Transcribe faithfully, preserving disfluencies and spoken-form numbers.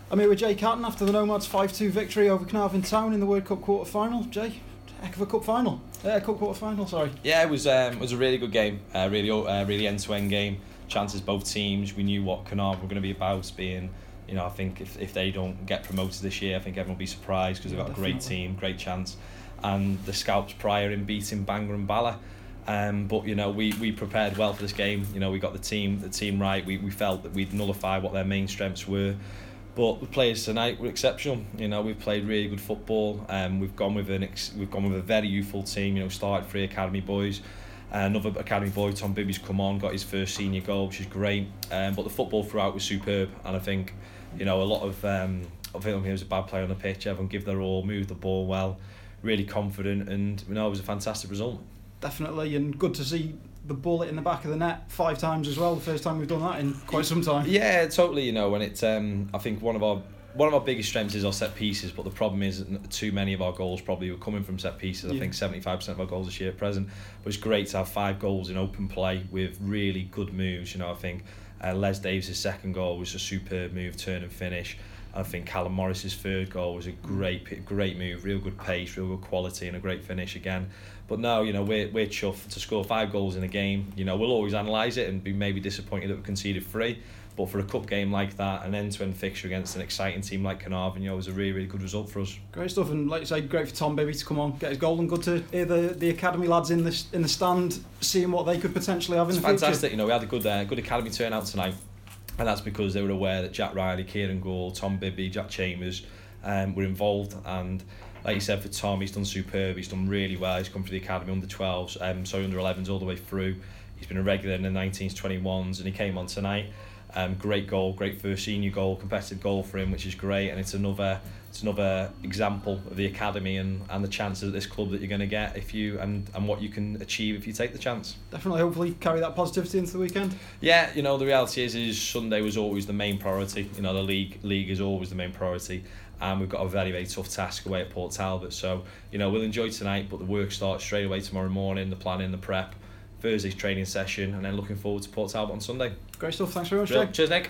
I'm here with Jay Catton after the Nomads five two victory over Carnarvon Town in the World Cup quarter final. Jay, heck of a cup final. Uh, cup quarter final, sorry. Yeah, it was um, it was a really good game. Uh, really, uh, really end-to-end game. Chances both teams. We knew what Carnarvon were going to be about. Being, you know, I think if if they don't get promoted this year, I think everyone will be surprised because they've got a great team, great chance, and the scalps prior in beating Bangor and Bala. Um, but you know, we, we prepared well for this game. You know, we got the team the team right. We we felt that we'd nullify what their main strengths were. But the players tonight were exceptional. You know, we've played really good football. Um, we've gone with an ex- we've gone with a very youthful team. You know, started three academy boys. Uh, another academy boy, Tom Bibby's come on, got his first senior goal, which is great. Um, but the football throughout was superb, and I think, you know, a lot of um, I think he was a bad player on the pitch. Everyone give their all, moved the ball well, really confident, and you know, it was a fantastic result. Definitely, and good to see the bullet in the back of the net five times as well. The first time we've done that in quite some time. Yeah, totally. You know, and it's um, I think one of our one of our biggest strengths is our set pieces, but the problem is that too many of our goals probably were coming from set pieces. I Yeah. think seventy-five percent of our goals this year at present. But it's great to have five goals in open play with really good moves. You know, I think uh, Les Davis' second goal was a superb move, turn and finish. I think Callum Morris's third goal was a great, great move, real good pace, real good quality, and a great finish again. But no, you know, we're we're chuffed to score five goals in a game. You know, we'll always analyse it and be maybe disappointed that we conceded three. But for a cup game like that, an end-to-end fixture against an exciting team like Carnarvon, you know, was a really, really good result for us. Great stuff, and like you say, great for Tom Bibby to come on, get his goal, and good to hear the, the academy lads in the in the stand seeing what they could potentially have in It's the future. fantastic. You know, we had a good uh, good academy turnout tonight. And that's because they were aware that Jack Riley, Kieran Gould, Tom Bibby, Jack Chambers um, were involved. And like you said, for Tom, he's done superb. He's done really well. He's come through the academy under twelves, um, sorry, under elevens all the way through. He's been a regular in the nineteens, twenty-ones, and he came on tonight. Um, great goal, great first senior goal, competitive goal for him, which is great. And it's another it's another example of the academy and, and the chances at this club that you're going to get if you and, and what you can achieve if you take the chance. Definitely, hopefully carry that positivity into the weekend. Yeah, you know, the reality is is Sunday was always the main priority. You know, the league league is always the main priority, and we've got a very, very tough task away at Port Talbot. So, you know, we'll enjoy tonight, but the work starts straight away tomorrow morning, the planning, the prep, Thursday's training session, and then looking forward to Port Talbot on Sunday. Great stuff, thanks very much, Real. Jay. Cheers, Nick.